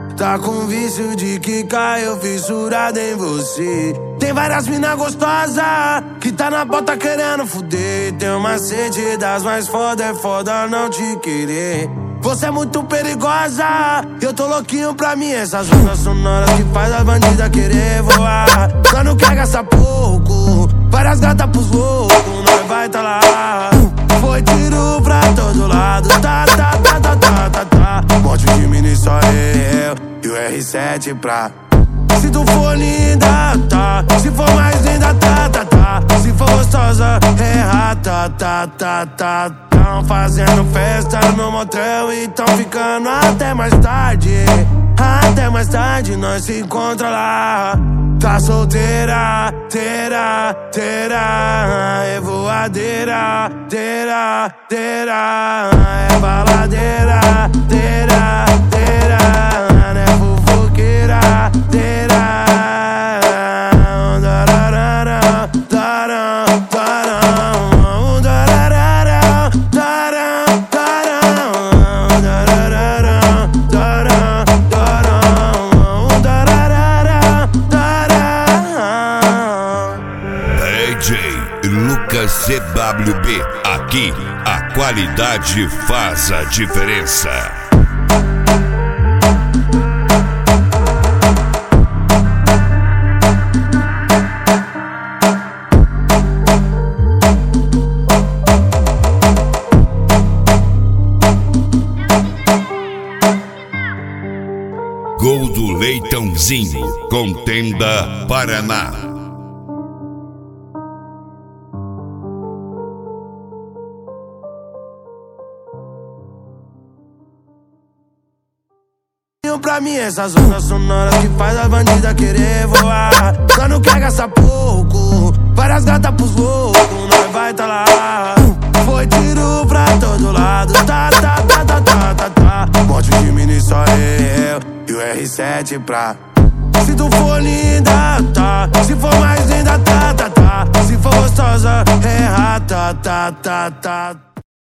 Tá com vício de que caiu fissurado em você. Tem várias mina gostosa que tá na bota querendo fuder. Tem uma sede das mais foda, é foda não te querer. Você é muito perigosa, eu tô louquinho pra mim. Essas ondas sonoras que faz as bandidas querer voar. Nós não quer gastar pouco, várias gatas pros loucos, nós vai tá lá. Foi tiro pra todo lado, tá. Monte de mini só eu e o R7 pra. Se tu for linda, tá. Se for mais linda, tá. Se for gostosa, é rata, tá. Tão fazendo festa no motel e tão ficando até mais tarde. Até mais tarde nós se encontra lá. Tá solteira, terá. É voadeira, terá. É baladeira, terá. É fofoqueira, terá. Lucas CWB, aqui a qualidade faz a diferença. Gol do Leitãozinho, Contenda Paraná. Pra mim, essas ondas sonoras que faz as bandidas querer voar. Nós não quer gastar pouco, várias gatas pros loucos, nós vai tá lá. Foi tiro pra todo lado, tá. Monte de mini só eu e o R7 pra. Se tu for linda, tá. Se for mais linda, tá. Se for gostosa, é rata, tá.